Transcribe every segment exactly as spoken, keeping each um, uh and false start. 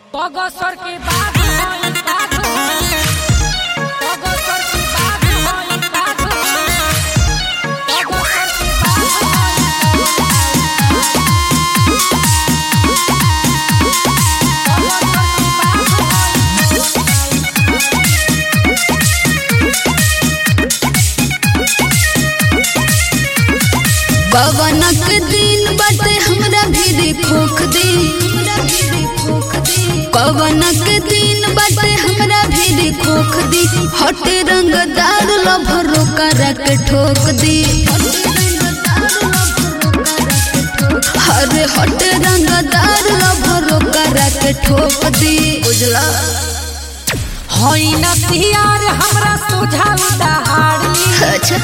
बगसर के बाग होई बाग बगसर के बाग होई बाग बगसर के बाग कवनक दिन बाटे हमरा भी खोख दे कवनक दिन बाटे हमरा भी खोख दी हटे रंगदार लभरो करा के ठोक दी हरे हटे रंगदार लभरो करा के ठोक दी बुझला होई न सियार हमरा सुझाव दहाड़ी अच्छा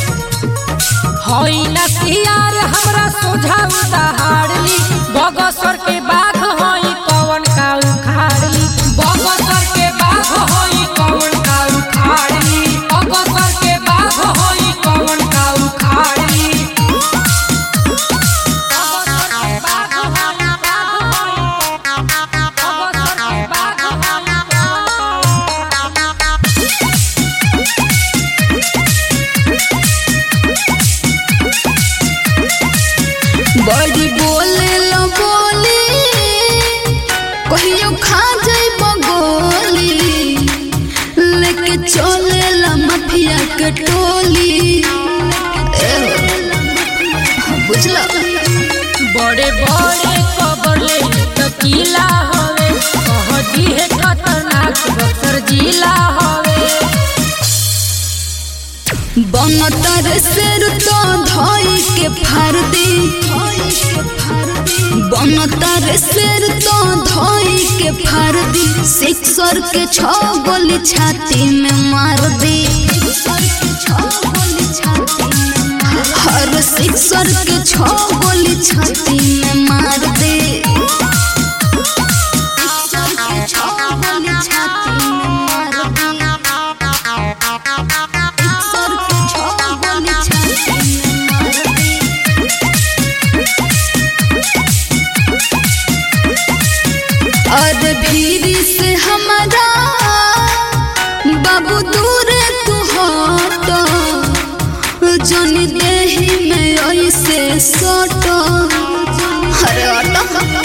होई न सियार हमरा सुझाव दहाड़ी बगसर के बाग होई कवन का उखाड़ी बगसर के बाग होई कवन का उखाड़ी बगसर के बाग होई कवन का उखाड़ी बगसर के बाग होई बाग होई बगसर के बाग बड़ी बोले लो बोली कहियो खा जाइब गोली लेके चले ला माफिया के टोली बुझला बड़े बड़े कबरले तकीला हवे कहती है खतरनाक बक्सर जिला हवे बनतर शेर तो धोई के फाड़ दी बनतर शेर तो धोई के फाड़ दी सिक्सर के छह गोली छाती में मार दी हर सिक्सर के छह गोली छाती में मार दे सिक्सर के छह गोली छाती में मार दे सिक्सर के छह गोली छाती में मार दे और भीरी से हमारा बाबू दूर तू हटो जनी देही में ऐसे सोटो अरे ऑटो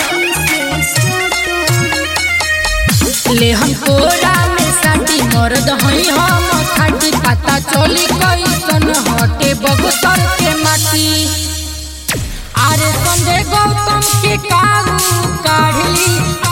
ले हम कोरा में साटी मर्द हई हम खाटी पता चली कैसन हटे बक्सर के माटी अरे संजय गौतम के काबू काढ़ली